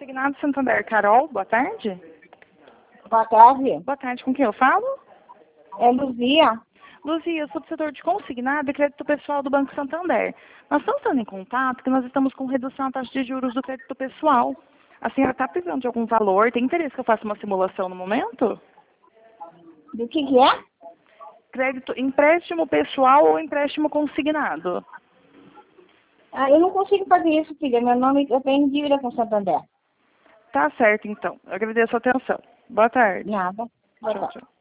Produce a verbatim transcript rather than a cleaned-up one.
Consignado Santander, Carol, boa tarde. Boa tarde. Boa tarde, com quem eu falo? É Luzia. Luzia, eu sou do setor de consignado e crédito pessoal do Banco Santander. Nós estamos estando em contato que nós estamos com redução na taxa de juros do crédito pessoal. A senhora está precisando de algum valor? Tem interesse que eu faça uma simulação no momento? Do que que é? Crédito, empréstimo pessoal ou empréstimo consignado? Ah, eu não consigo fazer isso, filha. Meu nome, eu tenho dívida com Santander. Tá certo, então. Eu agradeço a atenção. Boa tarde. Nada. Boa Tchau, tarde. tchau.